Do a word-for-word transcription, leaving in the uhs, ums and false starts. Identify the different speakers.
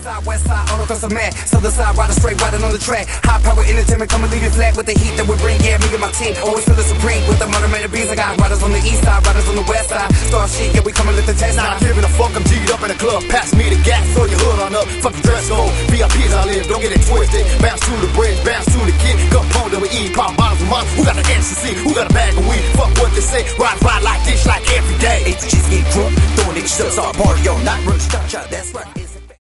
Speaker 1: side, west side, all across the map. Southern side, riding straight, riding on the track. High power entertainment, coming leave it flat with the heat that we bring. Yeah, me and my team always feeling supreme with the motivated beats. I got riders on the east side, riders on the west side. Star shit, yeah, we coming with the test.
Speaker 2: Not giving a fuck, I'm G'd up in the club. Pass me the gas, throw your hood on up. Fucking dress code, V I Ps I live, don't get it twisted. Bounce to the bridge, bounce to the kid. Come home, then we eat, pop bottles of money. Who got an N C C? Who got a bag of weed? Fuck what they say, ride, ride like this, like every day.
Speaker 3: H G's get drunk, throwing niggas shots all party all night.